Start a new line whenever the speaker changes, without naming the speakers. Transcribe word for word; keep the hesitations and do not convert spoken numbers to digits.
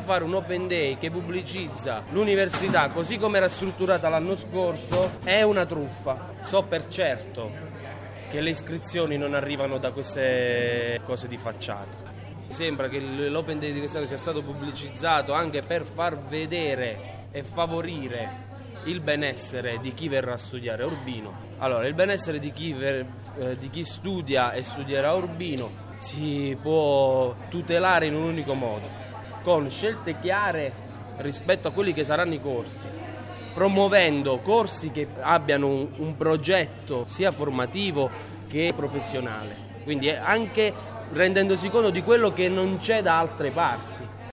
Fare un open day che pubblicizza l'università così come era strutturata l'anno scorso è una truffa. So per certo che le iscrizioni non arrivano da queste cose di facciata. Mi sembra che l'open day di quest'anno sia stato pubblicizzato anche per far vedere e favorire il benessere di chi verrà a studiare a Urbino. Allora, il benessere di chi, ver, eh, di chi studia e studierà a Urbino si può tutelare in un unico modo, con scelte chiare rispetto a quelli che saranno i corsi, promuovendo corsi che abbiano un, un progetto sia formativo che professionale, quindi anche rendendosi conto di quello che non c'è da altre parti.